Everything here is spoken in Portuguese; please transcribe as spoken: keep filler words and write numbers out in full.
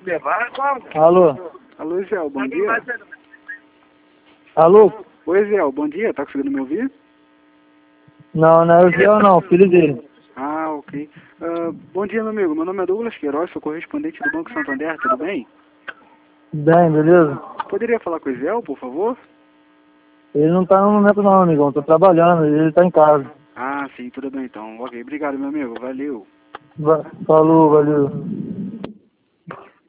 Alô? Alô, Israel, bom dia. Alô? Oi, Israel, bom dia. Tá conseguindo me ouvir? Não, não é o Ziel não, filho dele. Ah, ok. Uh, bom dia, meu amigo. Meu nome é Douglas Queiroz, sou correspondente do Banco Santander, tudo bem? Bem, beleza? Poderia falar com o Israel, por favor? Ele não tá no momento não, amigão. Tô trabalhando, ele tá em casa. Ah, sim, tudo bem então. Ok, obrigado, meu amigo. Valeu. Va- Falou, valeu.